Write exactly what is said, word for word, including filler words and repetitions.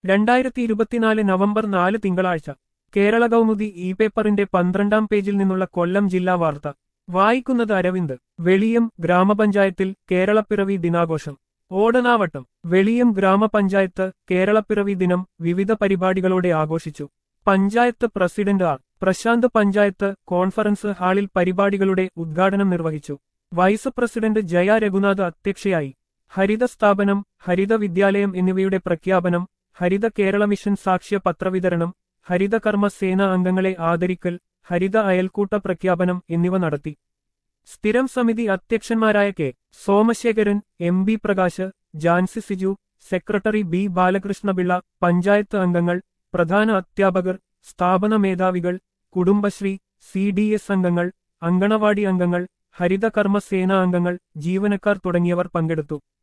രണ്ടായിരത്തി ഇരുപത്തിനാല് നവംബർ നാല് തിങ്കളാഴ്ച കേരള കൗമുദി ഇ പേപ്പറിന്റെ പന്ത്രണ്ടാം പേജിൽ നിന്നുള്ള കൊല്ലം ജില്ലാ വാർത്ത വായിക്കുന്നത് അരവിന്ദ്. വെളിയം ഗ്രാമപഞ്ചായത്തിൽ കേരളപ്പിറവി ദിനാഘോഷം. ഓടനാവട്ടം. വെളിയം ഗ്രാമപഞ്ചായത്ത് കേരളപ്പിറവി ദിനം വിവിധ പരിപാടികളോടെ ആഘോഷിച്ചു. Panchayat president R Prashanth panchayat conference ഹാളിൽ പരിപാടികളുടെ ഉദ്ഘാടനം നിർവഹിച്ചു. വൈസ് പ്രസിഡന്റ് ജയ രഘുനാഥ് അധ്യക്ഷയായി. ഹരിത സ്ഥാപനം, ഹരിത വിദ്യാലയം എന്നിവയുടെ പ്രഖ്യാപനം, ഹരിത കേരള മിഷൻ സാക്ഷ്യ പത്രവിതരണം, ഹരിത കർമ്മ സേന അംഗങ്ങളെ ആദരിക്കൽ, ഹരിത അയൽക്കൂട്ട പ്രഖ്യാപനം എന്നിവ നടത്തി. സ്ഥിരം സമിതി അധ്യക്ഷന്മാരായ K Somasekharan, M B Prakash, Jancy Siju, secretary B Balakrishnapillai, panchayat അംഗങ്ങൾ, പ്രധാന അധ്യാപകർ, സ്ഥാപന മേധാവികൾ, കുടുംബശ്രീ, സി ഡി എസ് അംഗങ്ങൾ, അങ്കണവാടി അംഗങ്ങൾ, ഹരിത കർമ്മ സേന അംഗങ്ങൾ, ജീവനക്കാർ തുടങ്ങിയവർ പങ്കെടുത്തു.